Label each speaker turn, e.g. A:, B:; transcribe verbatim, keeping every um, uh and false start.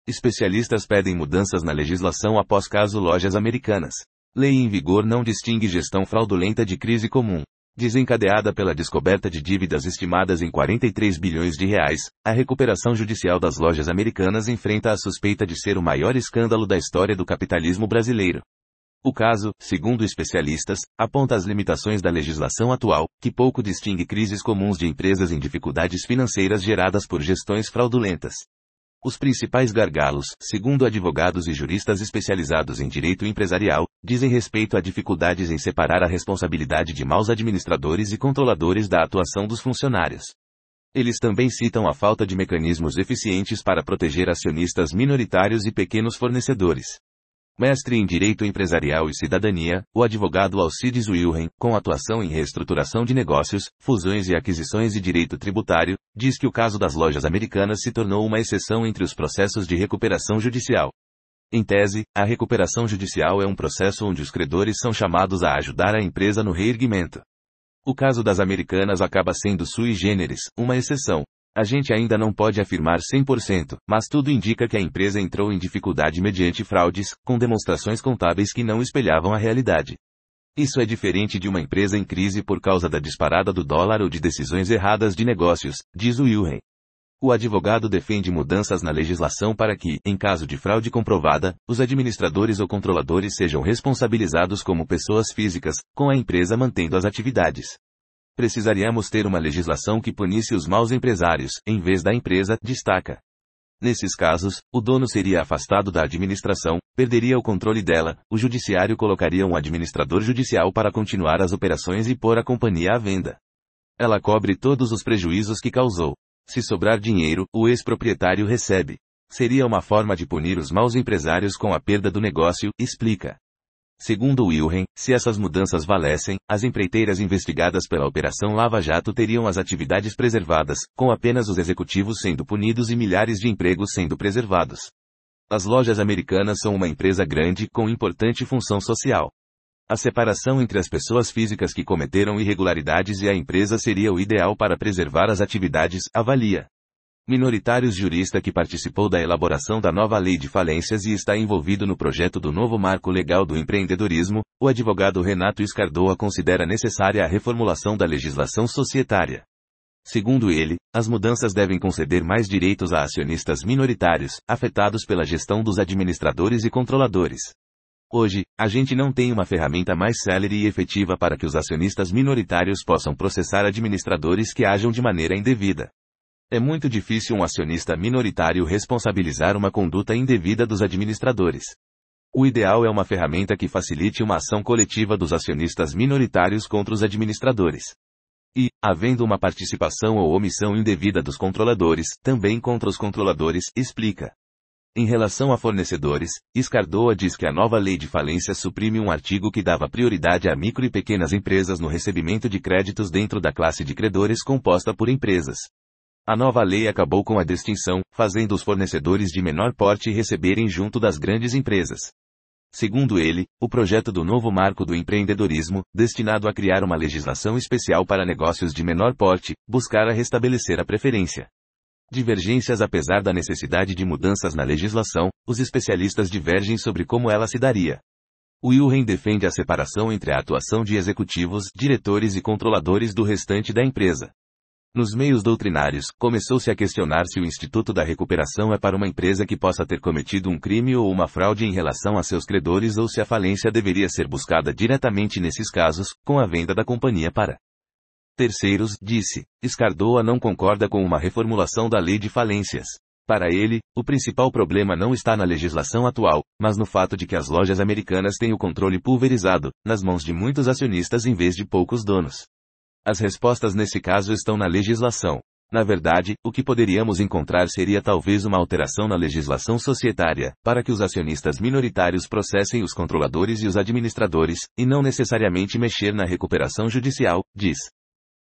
A: Especialistas pedem mudanças na legislação após caso Lojas Americanas. Lei em vigor não distingue gestão fraudulenta de crise comum. Desencadeada pela descoberta de dívidas estimadas em quarenta e três bilhões de reais, a recuperação judicial das Lojas Americanas enfrenta a suspeita de ser o maior escândalo da história do capitalismo brasileiro. O caso, segundo especialistas, aponta as limitações da legislação atual, que pouco distingue crises comuns de empresas em dificuldades financeiras geradas por gestões fraudulentas. Os principais gargalos, segundo advogados e juristas especializados em direito empresarial, dizem respeito a dificuldades em separar a responsabilidade de maus administradores e controladores da atuação dos funcionários. Eles também citam a falta de mecanismos eficientes para proteger acionistas minoritários e pequenos fornecedores. Mestre em Direito Empresarial e Cidadania, o advogado Alcides Wilhelm, com atuação em reestruturação de negócios, fusões e aquisições e direito tributário, diz que o caso das Lojas Americanas se tornou uma exceção entre os processos de recuperação judicial. Em tese, a recuperação judicial é um processo onde os credores são chamados a ajudar a empresa no reerguimento. O caso das Americanas acaba sendo sui generis, uma exceção. A gente ainda não pode afirmar cem por cento, mas tudo indica que a empresa entrou em dificuldade mediante fraudes, com demonstrações contábeis que não espelhavam a realidade. Isso é diferente de uma empresa em crise por causa da disparada do dólar ou de decisões erradas de negócios, diz Wilhelm. O advogado defende mudanças na legislação para que, em caso de fraude comprovada, os administradores ou controladores sejam responsabilizados como pessoas físicas, com a empresa mantendo as atividades. Precisaríamos ter uma legislação que punisse os maus empresários, em vez da empresa, destaca. Nesses casos, o dono seria afastado da administração, perderia o controle dela, o judiciário colocaria um administrador judicial para continuar as operações e pôr a companhia à venda. Ela cobre todos os prejuízos que causou. Se sobrar dinheiro, o ex-proprietário recebe. Seria uma forma de punir os maus empresários com a perda do negócio, explica. Segundo Wilhelm, se essas mudanças valessem, as empreiteiras investigadas pela Operação Lava Jato teriam as atividades preservadas, com apenas os executivos sendo punidos e milhares de empregos sendo preservados. As Lojas Americanas são uma empresa grande com importante função social. A separação entre as pessoas físicas que cometeram irregularidades e a empresa seria o ideal para preservar as atividades, avalia. Minoritários jurista que participou da elaboração da nova lei de falências e está envolvido no projeto do novo marco legal do empreendedorismo, o advogado Renato Escardoa considera necessária a reformulação da legislação societária. Segundo ele, as mudanças devem conceder mais direitos a acionistas minoritários, afetados pela gestão dos administradores e controladores. Hoje, a gente não tem uma ferramenta mais célere e efetiva para que os acionistas minoritários possam processar administradores que ajam de maneira indevida. É muito difícil um acionista minoritário responsabilizar uma conduta indevida dos administradores. O ideal é uma ferramenta que facilite uma ação coletiva dos acionistas minoritários contra os administradores. E, havendo uma participação ou omissão indevida dos controladores, também contra os controladores, explica. Em relação a fornecedores, Escardoa diz que a nova lei de falência suprime um artigo que dava prioridade a micro e pequenas empresas no recebimento de créditos dentro da classe de credores composta por empresas. A nova lei acabou com a distinção, fazendo os fornecedores de menor porte receberem junto das grandes empresas. Segundo ele, o projeto do novo marco do empreendedorismo, destinado a criar uma legislação especial para negócios de menor porte, buscara restabelecer a preferência. Divergências. Apesar da necessidade de mudanças na legislação, os especialistas divergem sobre como ela se daria. Wilhelm defende a separação entre a atuação de executivos, diretores e controladores do restante da empresa. Nos meios doutrinários, começou-se a questionar se o Instituto da Recuperação é para uma empresa que possa ter cometido um crime ou uma fraude em relação a seus credores ou se a falência deveria ser buscada diretamente nesses casos, com a venda da companhia para terceiros, disse. Escardoa não concorda com uma reformulação da lei de falências. Para ele, o principal problema não está na legislação atual, mas no fato de que as lojas americanas têm o controle pulverizado, nas mãos de muitos acionistas em vez de poucos donos. As respostas nesse caso estão na legislação. Na verdade, o que poderíamos encontrar seria talvez uma alteração na legislação societária, para que os acionistas minoritários processem os controladores e os administradores, e não necessariamente mexer na recuperação judicial, diz.